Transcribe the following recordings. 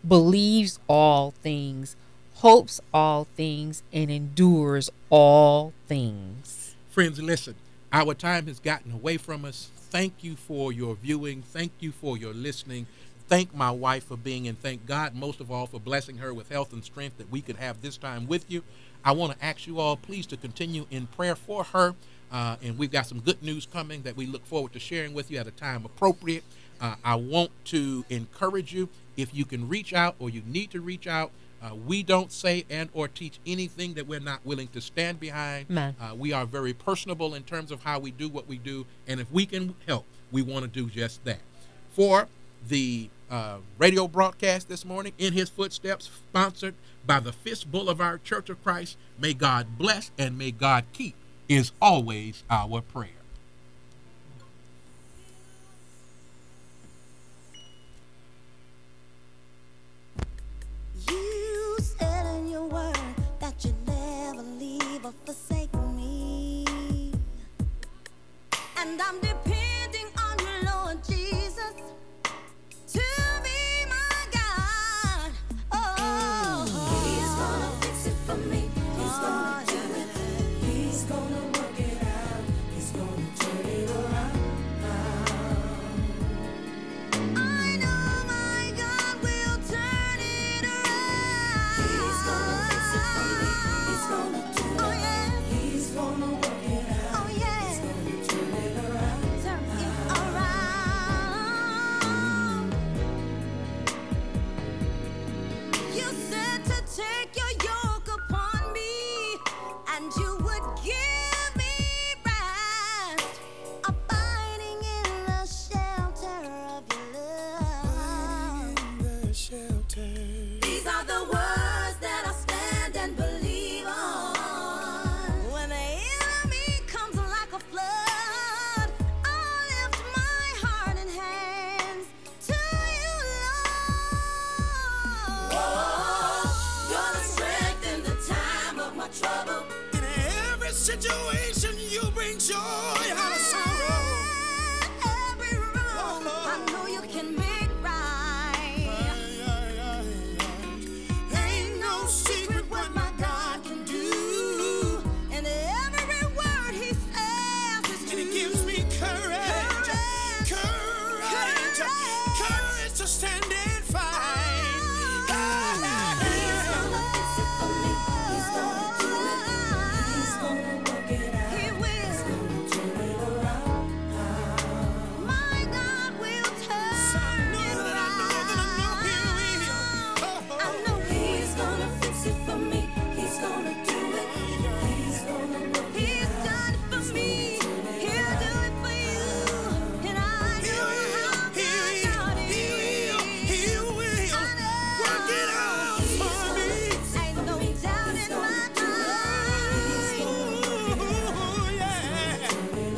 believes all things, hopes all things, and endures all things. Friends, listen, our time has gotten away from us. Thank you for your viewing. Thank you for your listening. Thank my wife for being, and thank God most of all for blessing her with health and strength that we could have this time with you. I want to ask you all, please, to continue in prayer for her. And we've got some good news coming that we look forward to sharing with you at a time appropriate. I want to encourage you, if you can reach out or you need to reach out, we don't say and or teach anything that we're not willing to stand behind. Man. We are very personable in terms of how we do what we do, and if we can help, we want to do just that. For the radio broadcast this morning, In His Footsteps, sponsored by the Fisk Boulevard Church of Christ, may God bless and may God keep is always our prayer. You said in your word that you never leave or forsake me. And I'm depending on you, Lord Jesus, to be my God. Oh, He's gonna fix it for me. He's gonna do it. He's gonna work it out. He's gonna turn it around. I know my God will turn it around. He's gonna fix it for me. He's gonna do it. Oh yeah. He's gonna work it out. Oh yeah. He's gonna turn it around. Turn it around. You said to take your yoke upon me, and you would give me rest, abiding in the shelter of your love. These are the words that I stand and believe on. When the enemy comes like a flood, I'll lift my heart and hands to you, Lord. Oh, you're the strength in the time of my trouble. In every situation, you bring joy out of sorrow. Every wrong, I know you can make right. Ain't no secret what my God can do. And every word He says is true. And it gives me courage. Courage to stand and fight. He's gonna fix it for me. He's gonna do it. He's gonna work it out. He will. He's gonna turn it around. My God will turn it around. I know He's gonna fix it for me. He's gonna do it. He's gonna work it out. He's done it for me. He'll do it for you. And I know how God is. He will work it out for me. Ain't no doubt in my mind. Ooh, yeah.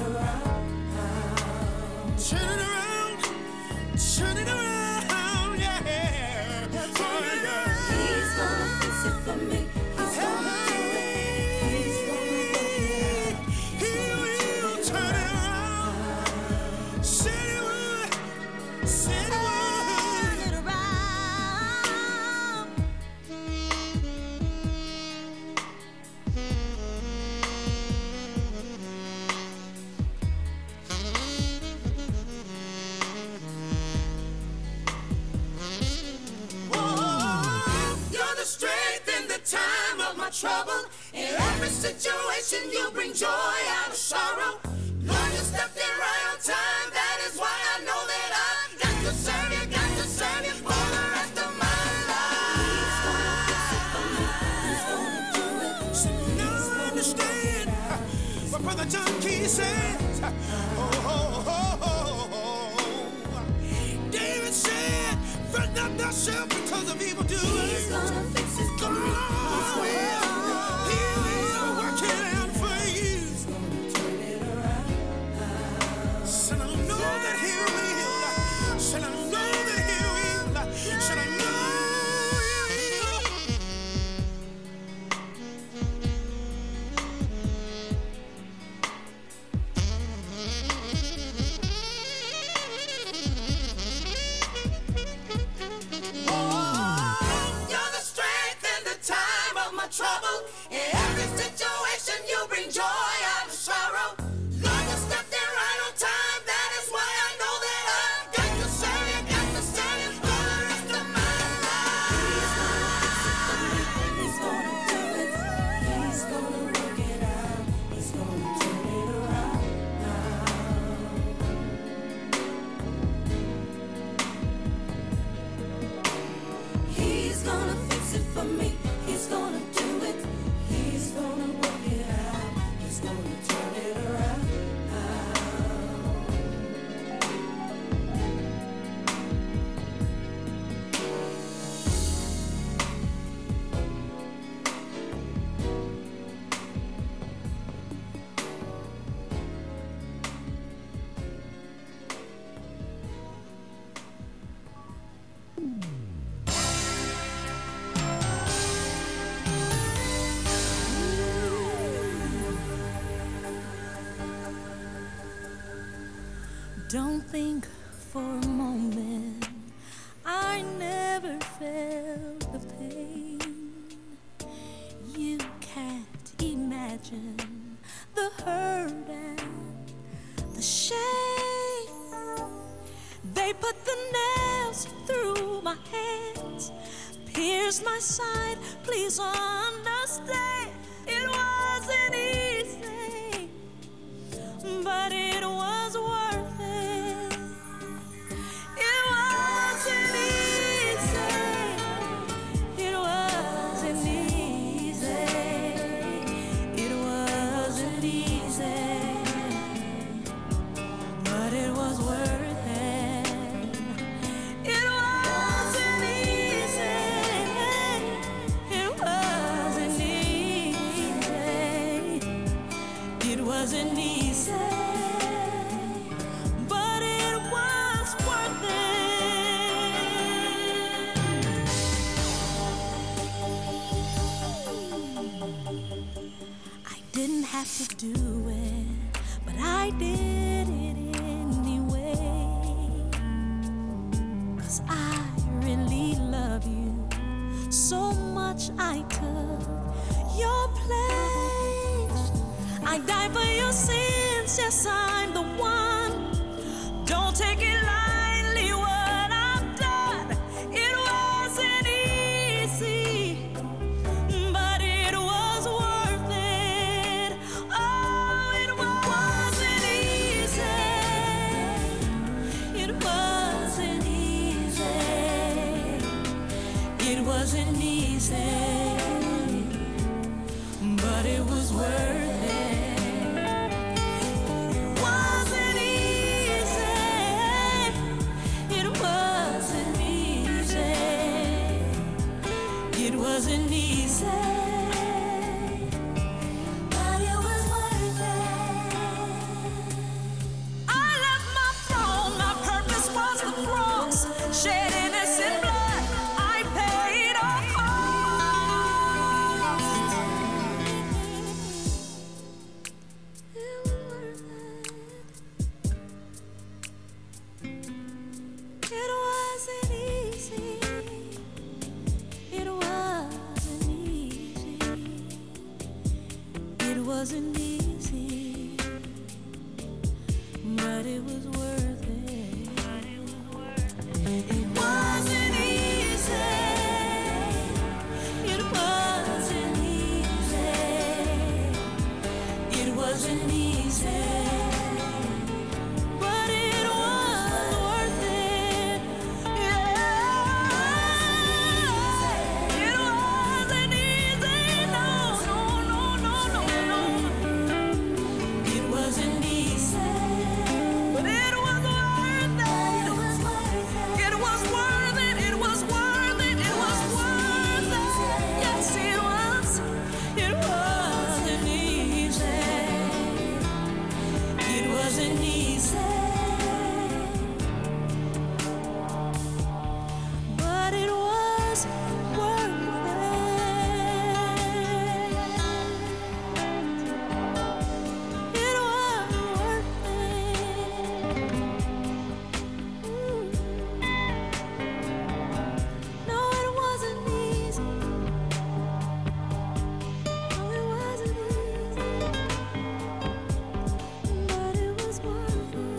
Turn it around. Turn it around, yeah. He's gonna fix it for me. He's gonna do it. He's gonna work it out. He will turn it around. Said He would. Said He would. Turn it around. You're the strength in the time of my trouble. In every situation, you bring joy out of sorrow. Lord, you stepped in right on time. That is why I know that I've got to serve you, for the rest of my life. He's gonna fix it for me. He's gonna do it. Now I understand what Brother John Key said. David said, "Fret not thyself because of evildoers." He's gonna fix it for me. He will work it out for you. He's gonna turn it around. Said I know that He will. Said I know that He will. Said I know He will. Don't think for a moment I never felt the pain. You can't imagine the hurt and the shame. They put the nails through my hands, pierced my side. Please understand, it wasn't easy, but it was worth it. It wasn't easy. It wasn't easy. It wasn't easy, but it was worth it. It wasn't easy. It wasn't easy. It wasn't easy, but it was worth it. I didn't have to do it, but I did it anyway. 'Cause I really love you so much, I took your place. I died for your sins, yes, I'm the one. Don't take it lightly what I've done. It wasn't easy, but it was worth it. Oh, it wasn't easy. It wasn't easy. It wasn't easy, but it was worth it. It wasn't easy. It wasn't easy. It wasn't easy, but it was worth it. I left my throne, my purpose was the cross, shed innocent blood, I paid a cost. It was worth it. It wasn't easy. It wasn't easy. It wasn't easy, but it was worth it. It wasn't easy. It wasn't easy. It wasn't easy, but it was worth it. Yeah. It wasn't easy. No, no, no, no, no, no. It wasn't easy, but it was worth it. It was worth it. It was worth it. It was worth it. Yes, it was. It wasn't easy. It wasn't easy, but it was worth it. It was worth it. No, it wasn't easy. No, it wasn't easy, but it was worth it.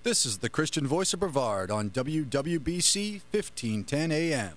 This is the Christian Voice of Brevard on WWBC 1510 AM.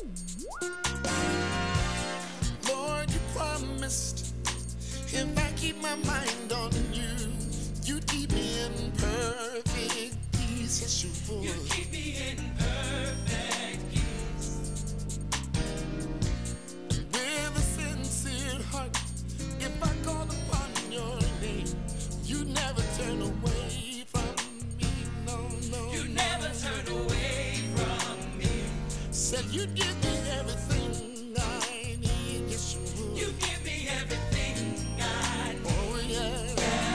Lord, you promised if I keep my mind on you, you keep me in perfect peace. Yes, you would. You keep me in perfect peace. With a sincere heart, if I call upon your name, you never turn away from me. No, no. You never turn away from me. Said you'd give me everything I need. Yes, you would. You give me everything I need. Oh, yeah.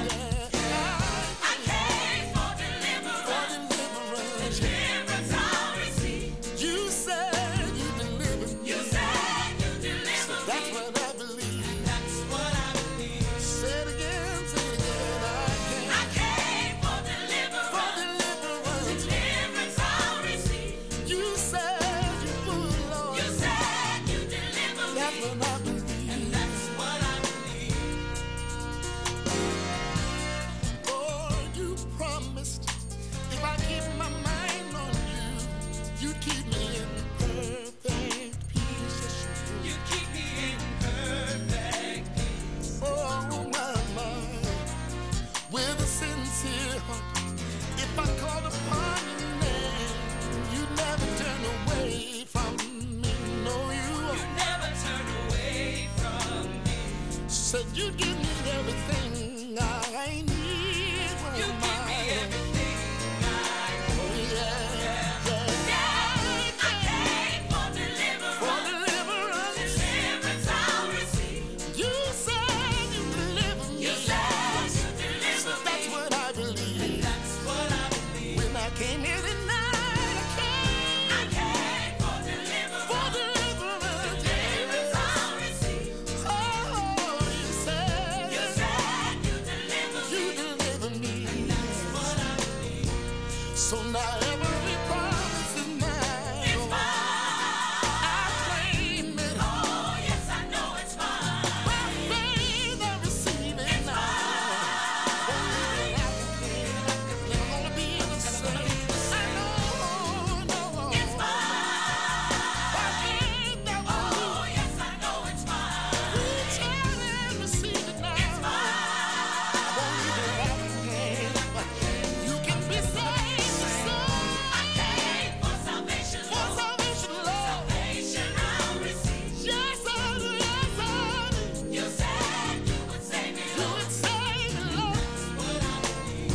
I came for deliverance. Deliverance I'll receive. You said you delivered me. You said you delivered so me. That's what I believe. And that's what I believe. Say it again, say it again. I came for deliverance. Deliverance I'll receive. You said you would, Lord. You said you delivered me. That's what I believe. And that's what I believe. Lord, you promised if I keep my mind on you, you'd keep me in perfect peace. Yes, you would. You keep me in perfect peace. Oh, my, with a sincere heart, if I called upon your name, you never turn away from me. No, you never turn away from me. Said you'd give me everything I need. You give me everything I need. Oh, yeah, yeah. I came for deliverance. Deliverance I'll receive. You said you delivered me. You said you delivered so me. That's what I believe. And that's what I believe. When I came here tonight, I came for deliverance. Deliverance I'll receive. Oh, you said you delivered me. And that's what I believe. So now every promise is mine. It's mine. I claim it. Oh, yes, I know it's mine. By faith I receive it. It's now. Only that I can never gonna be the same. I know. It's mine. By faith I will. Oh, yes, I know it's mine. Reach out and receive it now. It's mine. Only that I can. You can be saved. I came for salvation, Lord. Salvation I'll receive. Yes, I do. You said you would save me, Lord. You would save me, Lord. That's what I believe.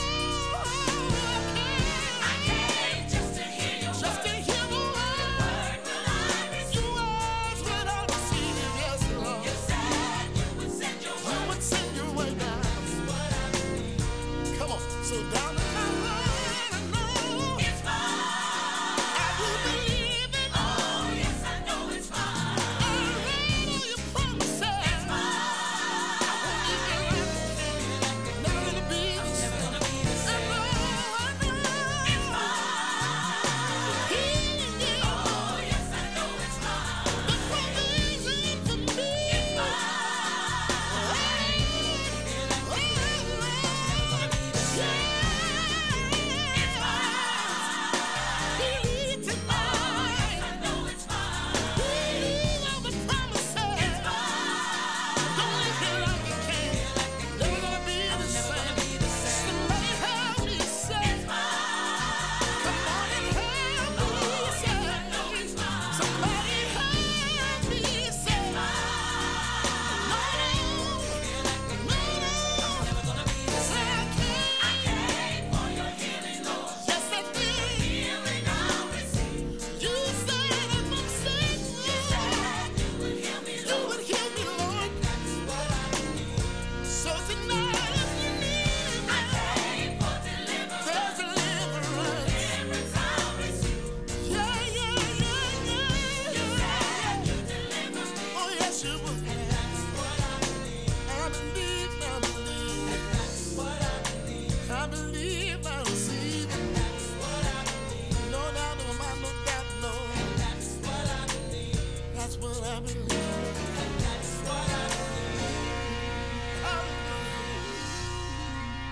I came just to hear your word. The word will I receive. Your words will I receive. Yes, Lord. You said you would send your word. You would send your word down. That's what I believe. Come on, so down the line, I know it's mine. I will believe it. Oh, yes, I know it's mine. I read all your promises. It's mine. I won't leave you like never gonna be the same. I know. It's mine. Healing you. Oh, yes, I know it's mine. The provision for me. It's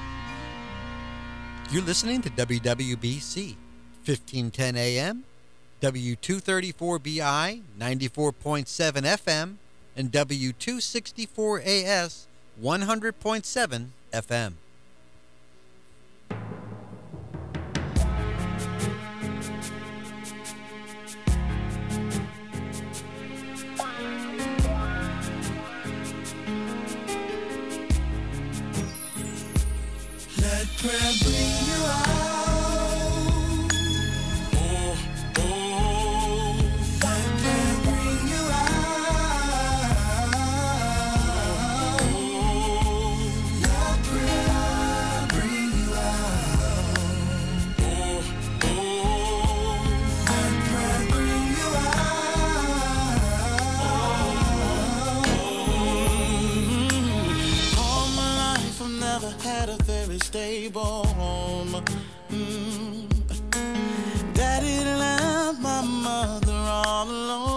You're listening to WWBC, 1510 AM, W234BI 94.7 FM and W264AS 100.7 FM. Let prayer bring you out. Oh, oh. Let prayer bring you out. Oh, let prayer bring you out. Oh, oh. Let prayer bring you out. All my life I've never had a very stable home. Daddy left my mother all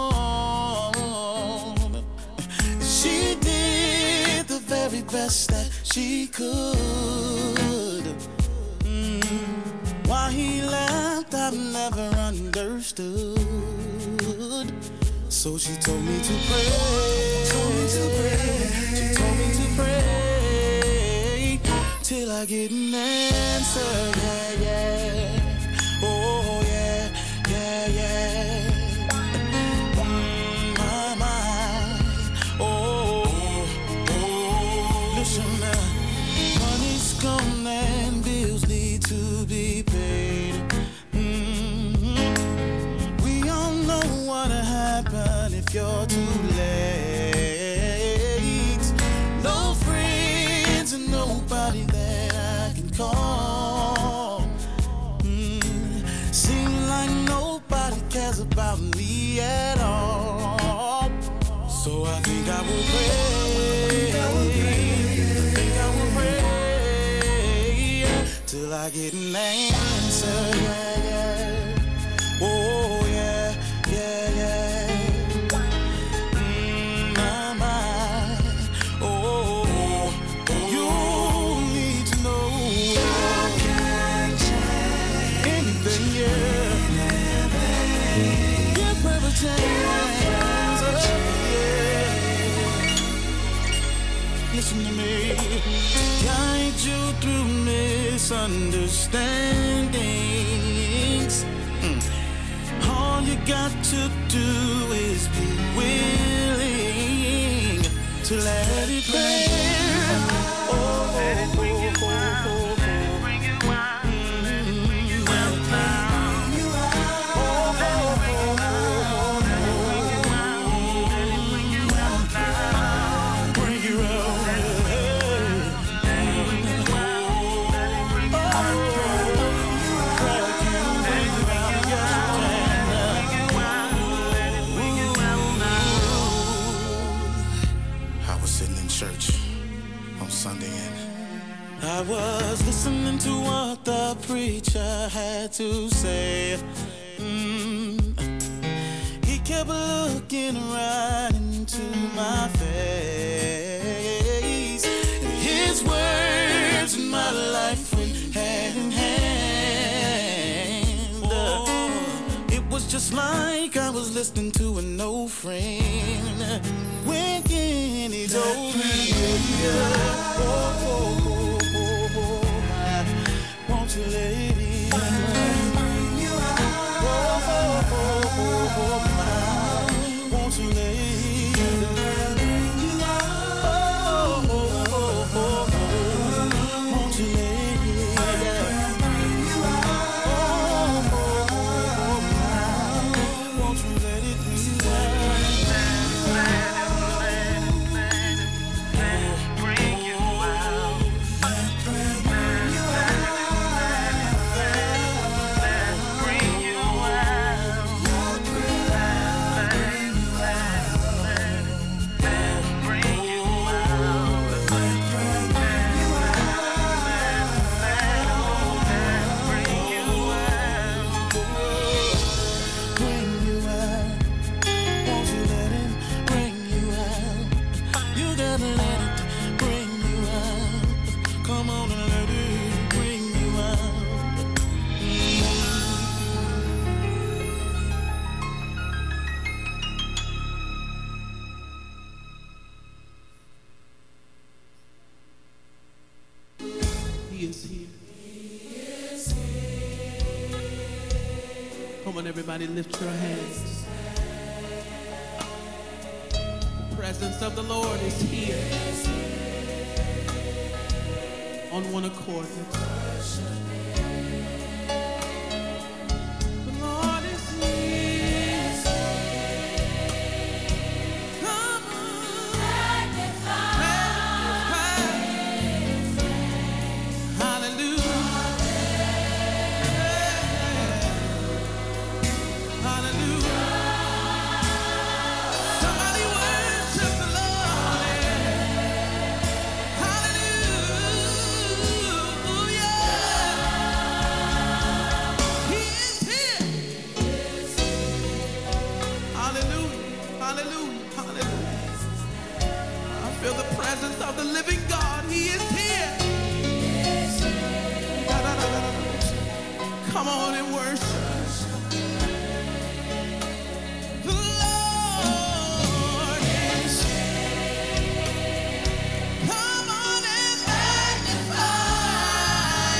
alone. She did the very best that she could. Why he left, I've never understood. So she told me to pray. She told me to pray till I get an answer. Yeah, yeah. Oh, yeah, yeah, yeah. My. Oh, oh. Listen now. Money's gone and bills need to be paid. We all know what'll happen if you're too late. No friends and nobody that I can call. Seems like nobody cares about me at all. So I think I will pray. I think I will pray till I get an answer. Yeah, yeah. Oh, yeah, yeah, yeah. My. Oh, you need to know I can't change anything, yeah. Give her a chance, yeah. Listen to me. Guide you through misunderstandings. All you got to do is be willing to let it rain. Let it bring you out. Let it bring you out. Let it bring you out now. Let it bring you out. Let it bring you out. Let it bring you out now. Bring you out. Let it bring you out. Let it bring you out. Let it bring you out. I was sitting in church on Sunday and I was listening to what the preacher had to say. He kept looking right into my face. His words and my life went hand in hand. It was just like I was listening to an old friend. When he told me, won't you, lady? Won't you, lady? Won't you, lady? Won't you let it be? Bring you out. Come on, everybody, lift your hands. The presence of the Lord is here. On one accord. The Lord is here. Come on. Magnify. Hallelujah. Hallelujah. Somebody worship the Lord. Hallelujah. He is here. Hallelujah. Hallelujah. Hallelujah. I feel the presence of the living God. He is here. Come on and worship. The Lord is here. Come on and magnify.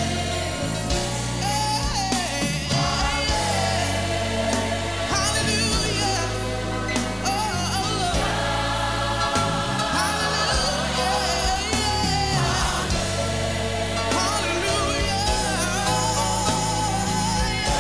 Hey, hallelujah. Oh, hallelujah. Hallelujah.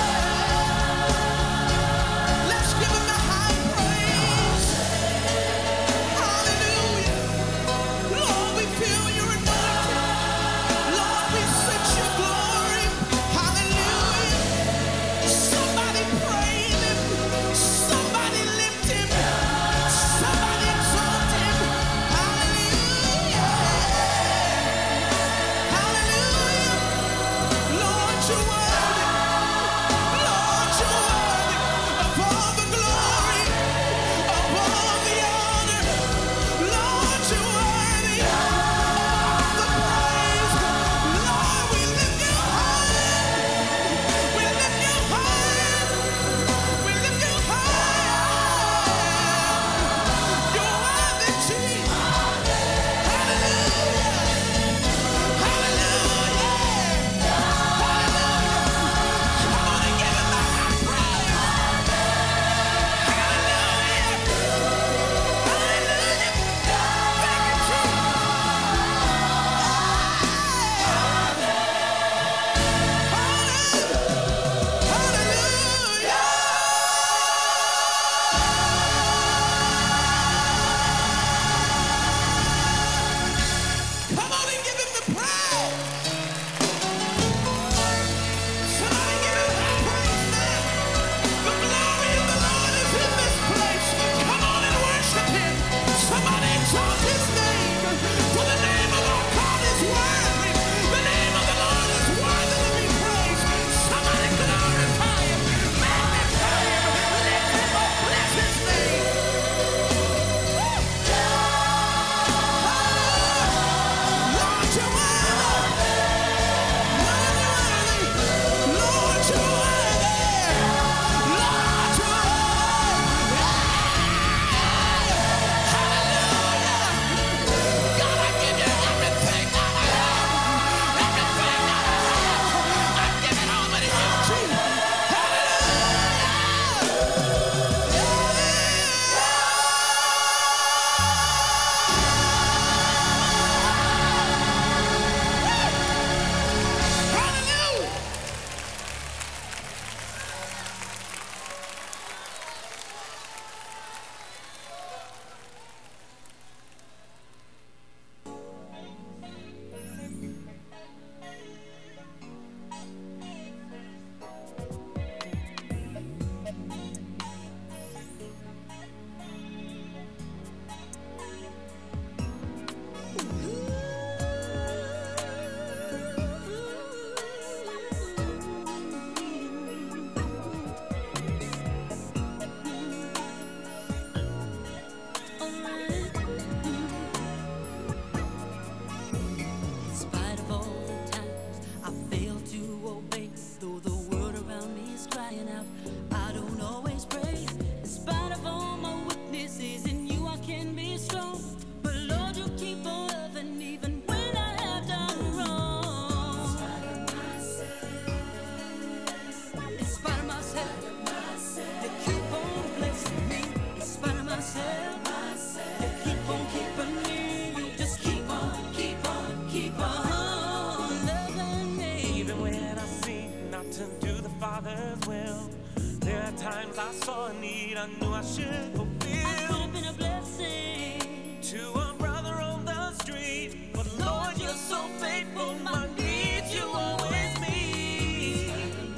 heart to do the Father's will. There are times I saw a need I knew I should fulfill. I could have been a blessing to a brother on the street, but Lord, you're so faithful. My needs you always meet.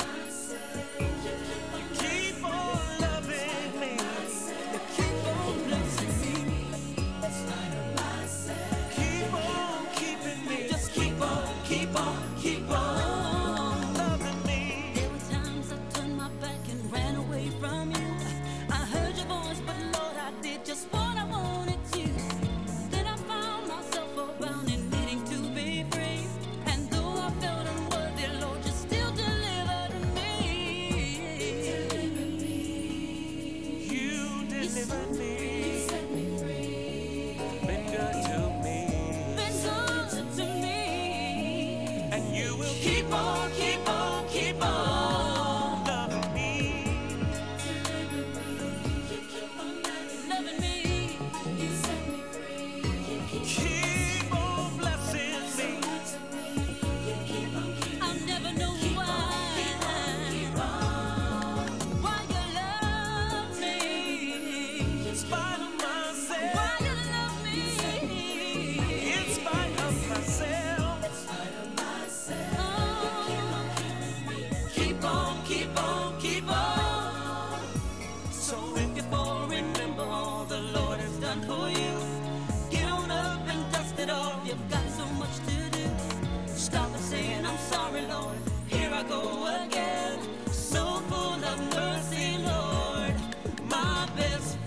You keep on loving me. You keep on blessing me. Keep on keeping me. Just keep on, keep on, keep on loving me. There were times I turned my back and ran away from you. I heard your voice, but Lord, I did just what I wanted to. Then I found myself around and needing to be free. And though I felt unworthy, Lord, you still delivered me. You delivered me. You set me free. Been good to me. Been good to me. And you will keep on, keep on, keep on loving me. Loving me. You set me free. Keep on blessing me. I'll never know why you love me. In spite of myself. Why you love me. In spite of myself. Keep on, keep on, keep on. So if you fall, remember all the Lord has done for you. Get on up and dust it off. You've got so much to do. Stop and saying, I'm sorry, Lord. Here I go again. So full of mercy, Lord. My best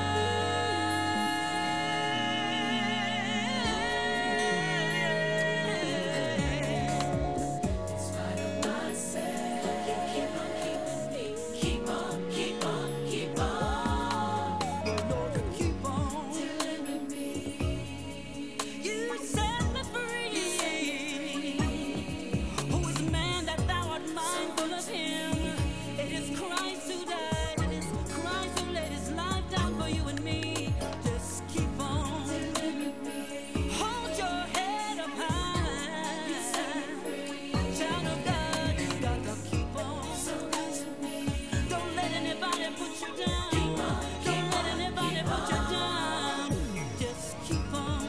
keep on, keep on, keep on. Lord, you keep on delivering me. You set me free. Who is man that thou art mindful of him? It is Christ who died. It is Christ who laid his life down for you and me. Just keep on delivering me. Hold your head up high. Child of God, you got to keep on. Don't let anybody put you down. Don't let anybody put you down. Just keep on.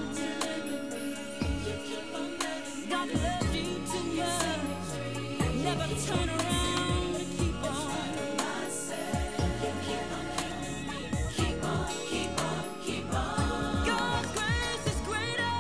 God loves you too much. Never turn around. Keep on. Keep on, keep on, keep on. God's grace is greater.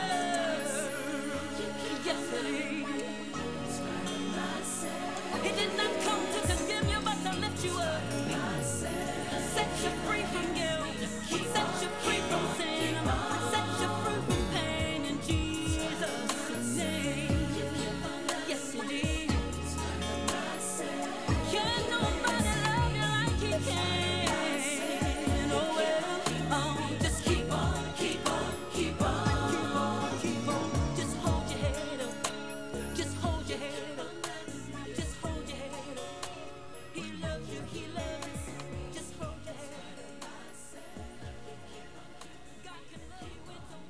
Yes, it is. He did not come to condemn you, but to lift you up. Set you free from guilt. Set you free from sin. Set you free from pain in Jesus' name. Yes, it is. Can nobody love you like he can? Oh, well, just keep on, keep on, keep on, keep on, keep on. Just hold your head up. Just hold your head up. Just hold your head up. He loves you, he loves you. Just hold your head up. God can love you with the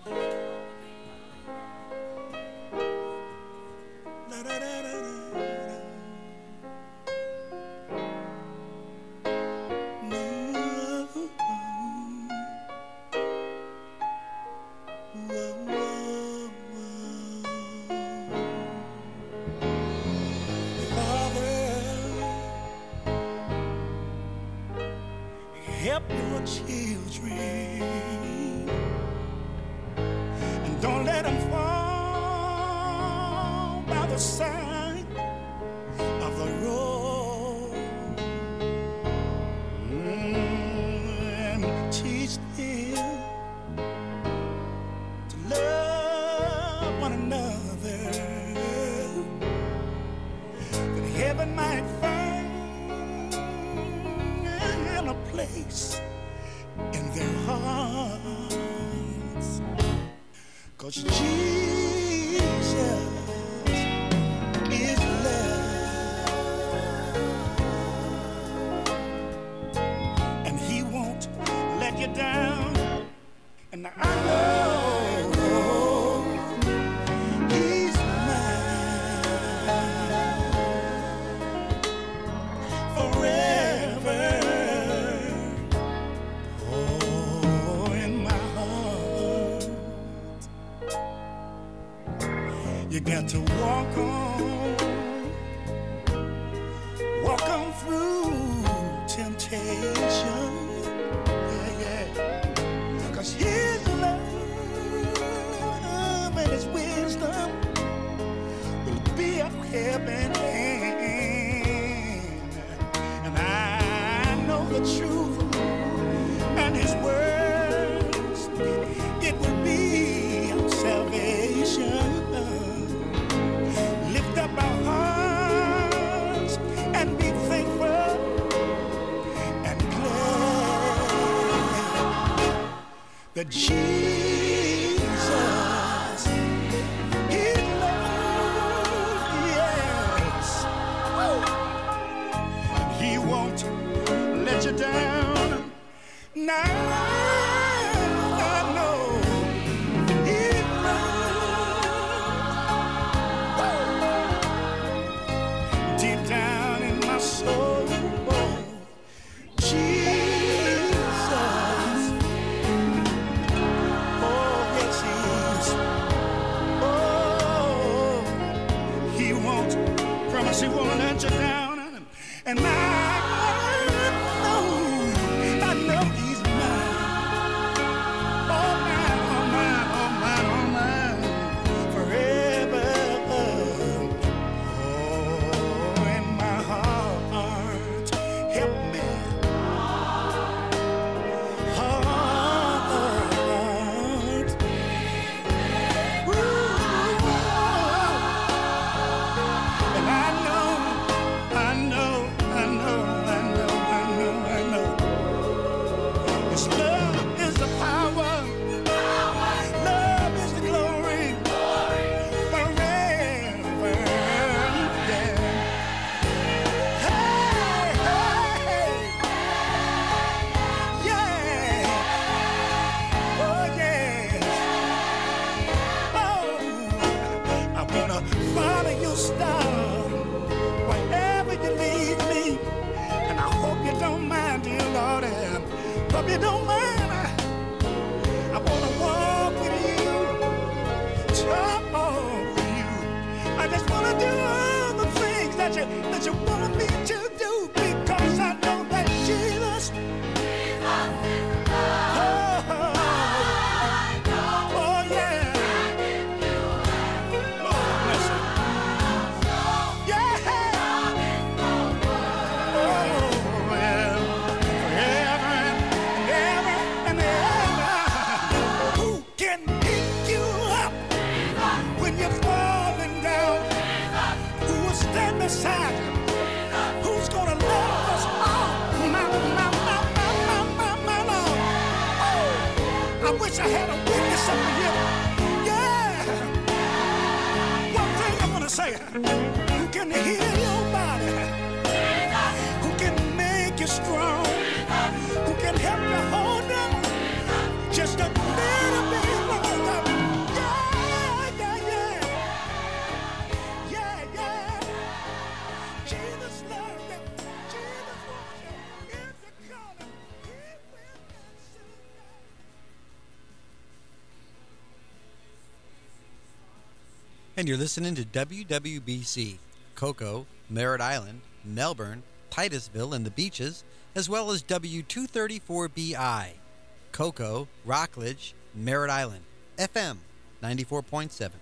Help your children and don't let them fall by the side of the road. And teach them to love one another, that heaven might find a place in their hearts. 'Cause Jesus is love, and he won't let you down. And I know he's mine. through temptation. Yeah, yeah. 'Cause his love and his wisdom will be a helping hand. And I know the truth and his words, it will be our salvation. Lift up our hearts and be thankful and glad that Jesus is Lord, yes. And he won't let you down. Now I know he's Lord. Deep down in my soul, Jesus. Oh, yes, he is. Oh, he won't, promise he won't let you down. And I know he's mine. Oh, mine, oh, mine, oh, mine, oh, mine. Forever. Oh, in my heart, help me. Heart. And I know. His love is the power. Love is the glory. Forever. Yeah. Hey, hey. Yeah. Oh, yeah. Oh, I wanna follow your star wherever you lead me, and I hope you don't mind, dear Lord. Hope you don't mind. I wanna walk with you, talk with you. I just wanna do all the things that you want me to do, because I know that Jesus. Oh, yeah. Oh, bless him. Yeah. Oh, yeah. Forever and ever and ever. Who can pick you up when you're falling down? Who will stand beside you? Who's gonna love us all? My Lord. Oh, I wish I had a witness up here. Yeah. One thing I wanna say. Who can heal your body? Who can make you strong? Who can help you hold on just a little bit longer? Yeah. Jesus loves you. Jesus wants you. If you call him, he will answer. And you're listening to WWBC, Cocoa, Merritt Island, Melbourne, Titusville, and the Beaches, as well as W234BI, Cocoa, Rockledge, Merritt Island, FM 94.7.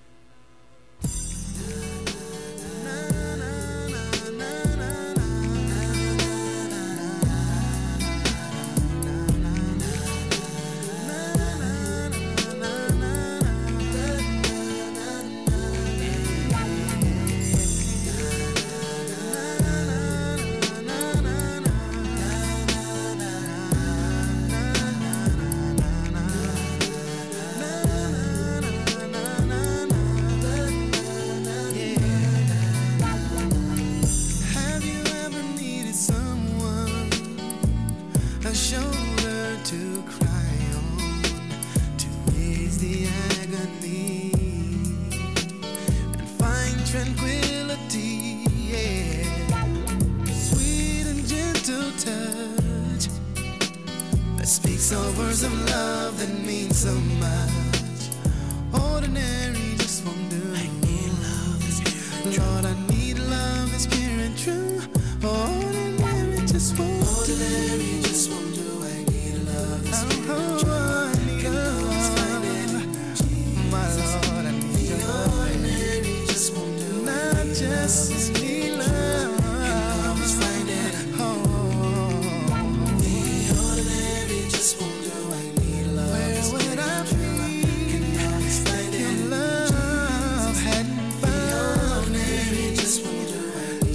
Have you ever needed someone, a shoulder to cry on, to ease the agony and find tranquility? Yeah, sweet and gentle touch that speaks of words of love that mean so much. Ordinary just won't do. I need love that's pure and true. Lord, I need love that's pure and true. Ordinary.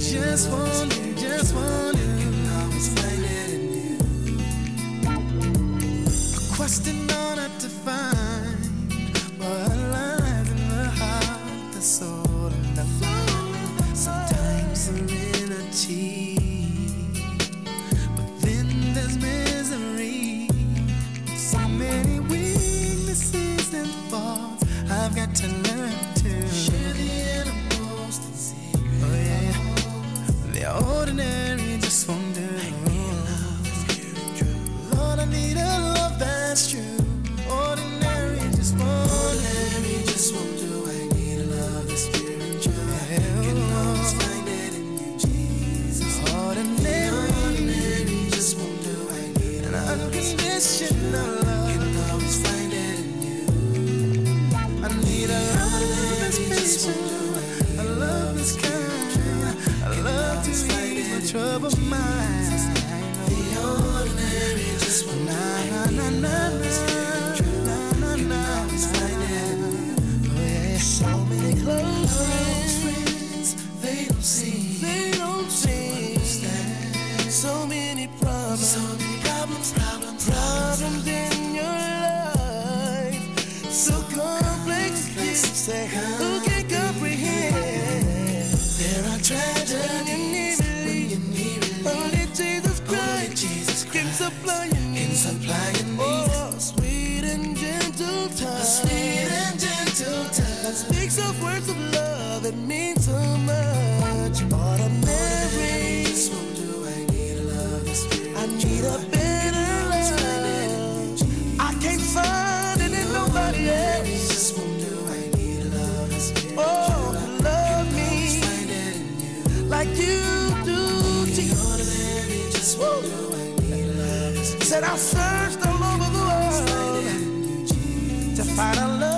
Just want you, just want you. Always find it in you. A question on it to find what lies in the heart, the soul, and the mind. Sometimes serenity, but then there's misery. So many weaknesses and faults I've got to learn to share the innermost and secret. Oh yeah, the ordinary just won't do. Lord, I need a love that's true. Ordinary just won't. Ordinary just won't do. I need a love that's pure and true. Can always find it in you, Jesus. Ordinary just won't do. I need an unconditional love. Can always find it in you. I need a love that's patient, a love that's kind, a love to ease my troubled mind. The ordinary just won't do. So many close friends, they don't see, understand. So many problems, problems in your life. So complex, who can comprehend? There are tragedies when you need it. Only Jesus Christ can supply your needs. Oh, sweet and gentle touch. That speaks of words of love that mean so much. Ordinary, I need a better love. I can't find it in nobody else. Oh, to love me like you do, Jesus. Woo. Said I searched all over the world to find a love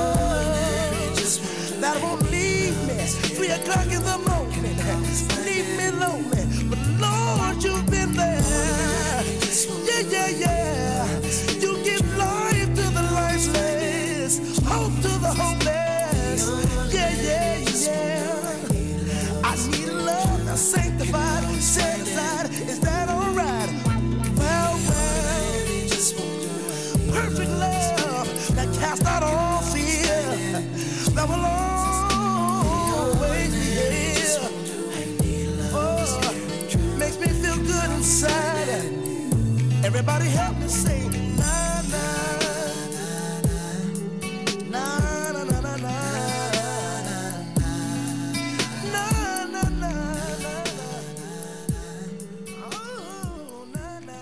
that won't leave me 3 o'clock in the morning, leave me lonely. But Lord, you've been there. Yeah. You give life to the lifeless, hope to the hopeless. Yeah. I need a love that's sanctified, set aside. Is that alright? Well, perfect love that casts out all fear, that will always be here. Oh, makes me feel good inside. Everybody help me say, na na na na na na na na na na. Oh, na na.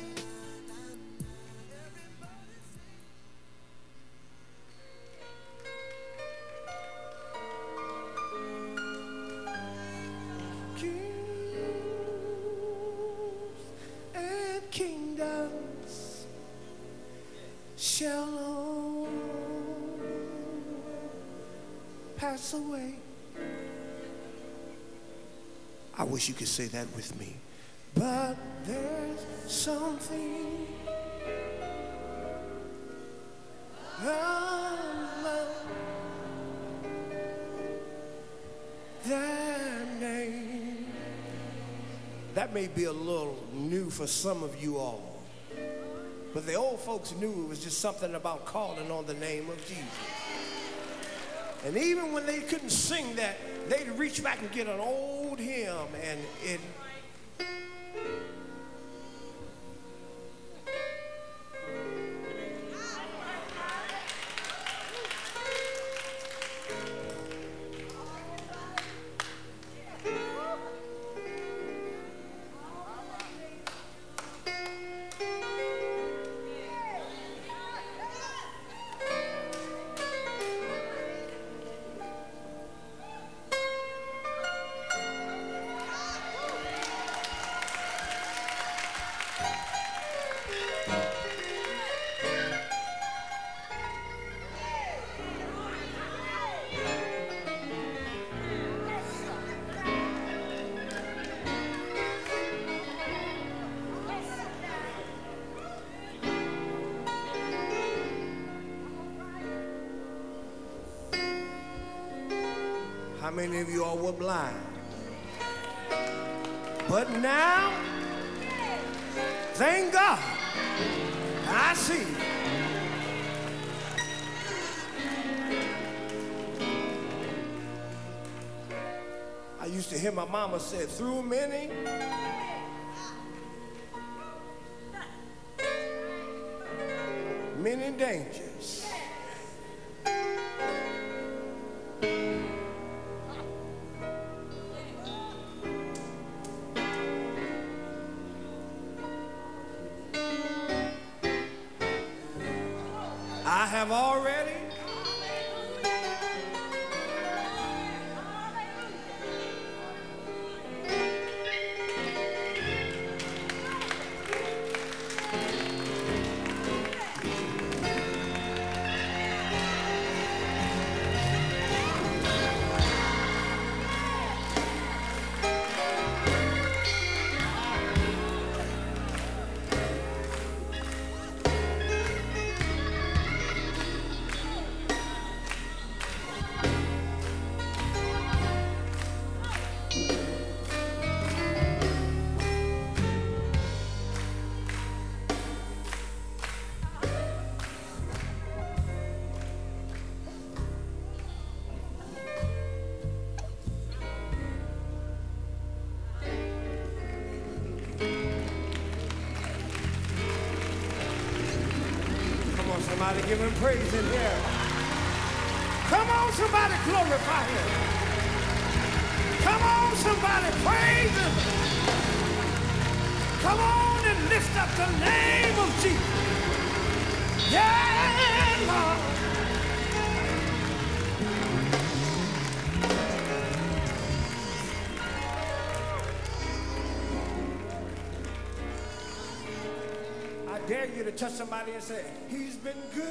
And kingdoms shall all pass away. I wish you could say that with me. But there's something about that name. That may be a little new for some of you all, but the old folks knew it was just something about calling on the name of Jesus. And even when they couldn't sing that, they'd reach back and get an old hymn, and it How many of you all were blind? But now, thank God, I see. I used to hear my mama say, through many dangers. I have already somebody give him praise in here. Come on, somebody glorify him. Come on, somebody praise him. Come on and lift up the name of Jesus. Yeah, Lord. I dare you to touch somebody and say, he's been good.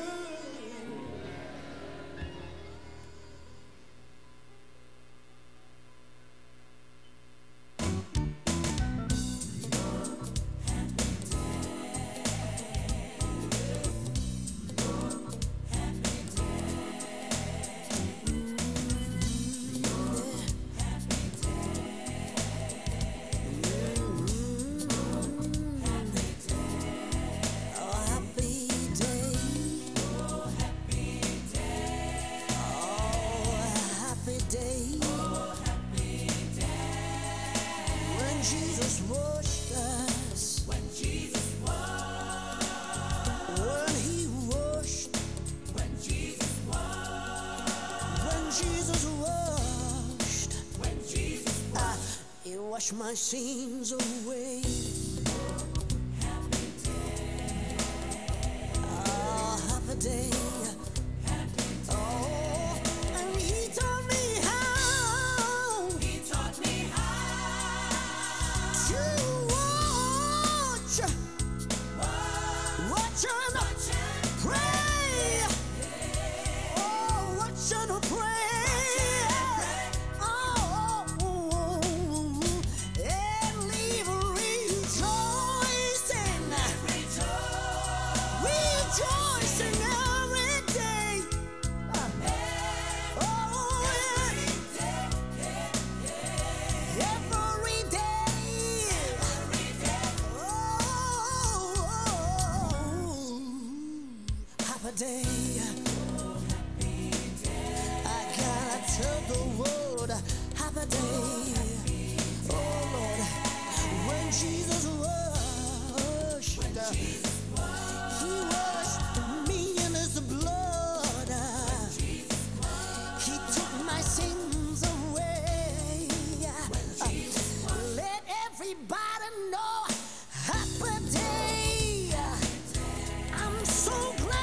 Wash my sins away. Happy day. Oh, happy day. Oh, and he taught me how. He taught me how to watch and pray. Oh, watch and pray. Day. I gotta tell the world, happy day. Oh Lord, when Jesus washed, he washed me in his blood. He took my sins away. Let everybody know, happy day. I'm so glad.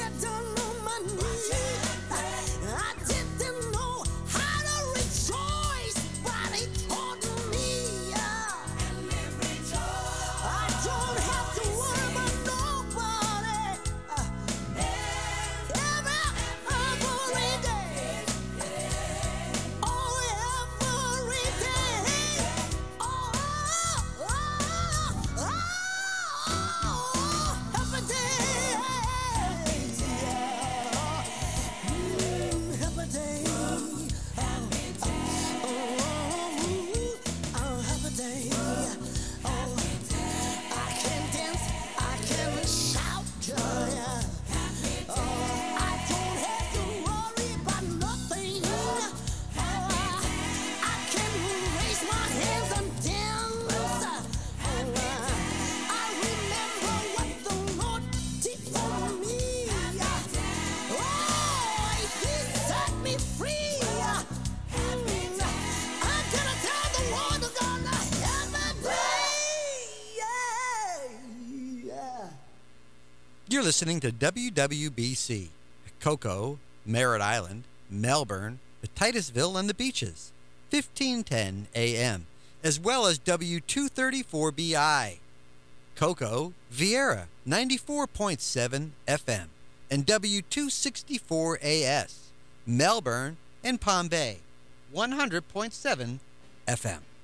Joy! You're listening to WWBC, Cocoa, Merritt Island, Melbourne, Titusville, and the Beaches, 1510 AM, as well as W234BI, Cocoa, Vieira, 94.7 FM, and W264AS, Melbourne and Palm Bay, 100.7 FM.